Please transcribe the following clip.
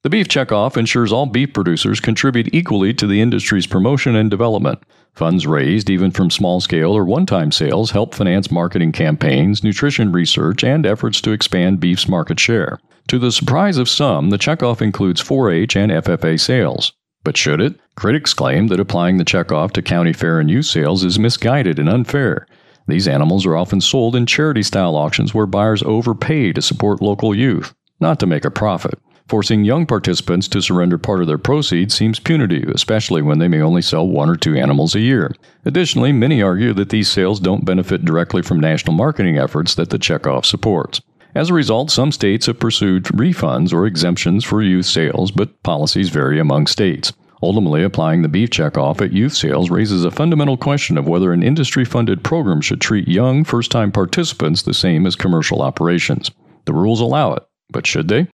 The beef checkoff ensures all beef producers contribute equally to the industry's promotion and development. Funds raised, even from small-scale or one-time sales, help finance marketing campaigns, nutrition research, and efforts to expand beef's market share. To the surprise of some, the checkoff includes 4-H and FFA sales. But should it? Critics claim that applying the checkoff to county fair and youth sales is misguided and unfair. These animals are often sold in charity-style auctions where buyers overpay to support local youth, not to make a profit. Forcing young participants to surrender part of their proceeds seems punitive, especially when they may only sell 1 or 2 animals a year. Additionally, many argue that these sales don't benefit directly from national marketing efforts that the checkoff supports. As a result, some states have pursued refunds or exemptions for youth sales, but policies vary among states. Ultimately, applying the beef checkoff at youth sales raises a fundamental question of whether an industry-funded program should treat young, first-time participants the same as commercial operations. The rules allow it, but should they?